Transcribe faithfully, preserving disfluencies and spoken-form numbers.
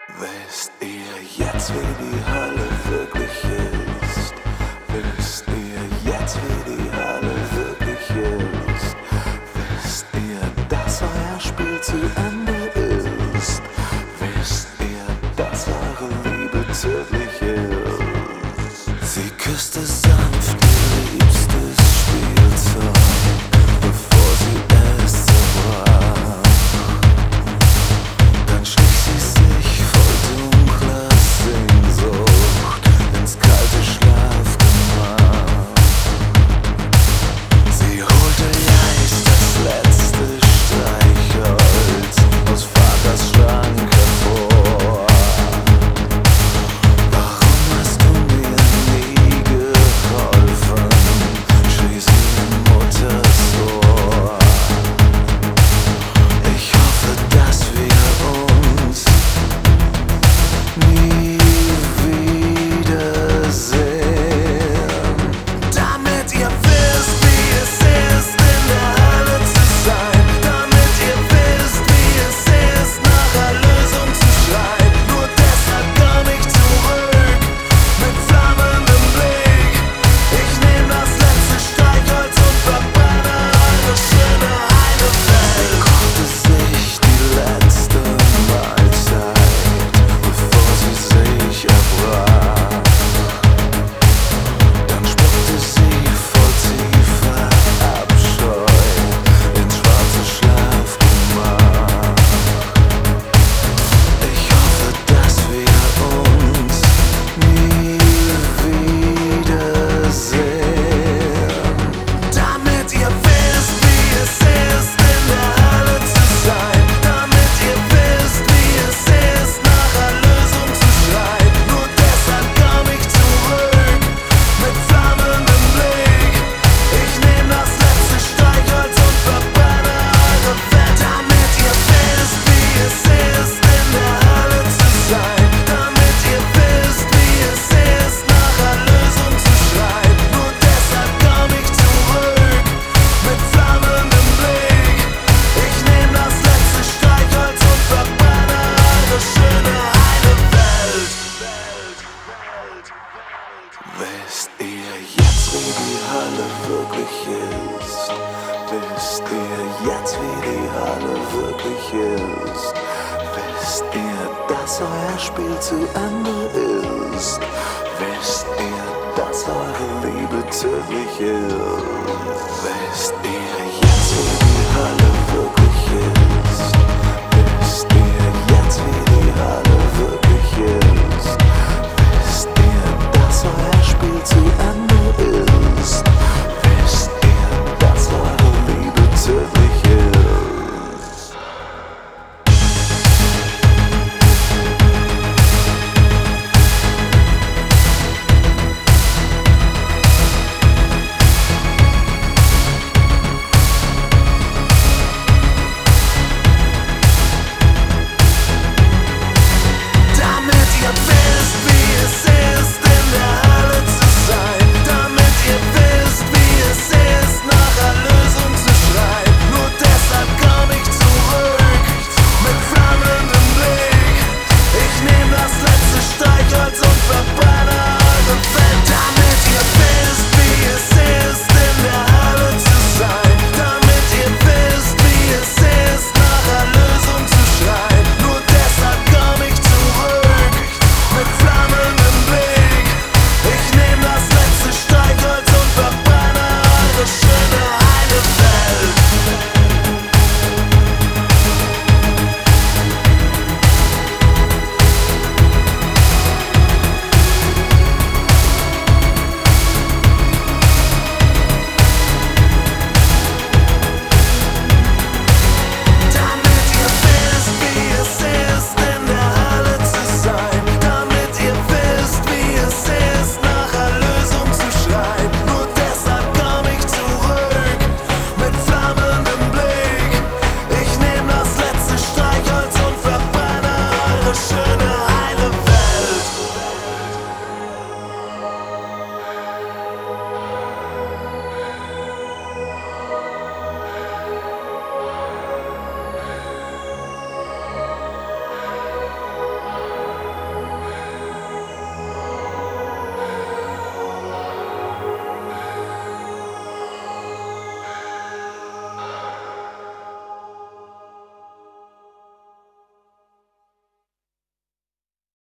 Wisst ihr jetzt, wie die Hölle wirklich ist? Wisst ihr jetzt, wie die Hölle wirklich ist? Wisst ihr, dass euer Spiel zu Ende ist? Wisst ihr, dass eure Liebe tödlich ist? Sie küsste sanft ihr liebstes Spielzeug, bevor sie es zerbrach. Dann schlich sie sich voll dunkler Sehnsucht ins kalte Schlafgemach. Sie holte leicht das letzte Streichholz aus Vaters Schrank hervor. Warum hast du mir nie geholfen? Schrie sie in Mutters Ohr. Ich hoffe, dass wir uns nie wiedersehen. Damit ihr wisst, wie es ist, in der Hölle zu sein. Damit ihr wisst, wie es ist, nach Erlösung zu schreien. Nur deshalb komm ich zurück, mit flammendem Blick. Ich nehm das letzte Streichholz und verbrenne eure schöne heile Welt. Sie kochte sich die letzte Mahlzeit, bevor sie sich erbrach. Dann spuckte sie voll tiefer Abscheu ins schwarze Schlafgemach. Ich hoffe, dass wir uns nie wiedersehen. Damit ihr wisst, wie es ist, in der Hölle zu sein. Damit ihr wisst, wie es ist, nach Erlösung zu schreien. Nur deshalb komm ich zurück, mit flammendem Blick. Ich nehm das letzte Streichholz und verbrenne eure Welt. Damit ihr wisst, wie es ist, in der Hölle zu sein. Damit ihr wisst, wie es ist, nach Erlösung zu schreien. Nur deshalb komm ich zurück, mit flammendem Blick. Ich nehm das letzte Streichholz und verbrenne eure schöne heile Welt. Wisst ihr jetzt, wie die Hölle wirklich ist? Wisst ihr jetzt, wie die Hölle wirklich ist? Wisst ihr, dass euer Spiel zu Ende ist? Wisst ihr, dass eure Liebe tödlich ist?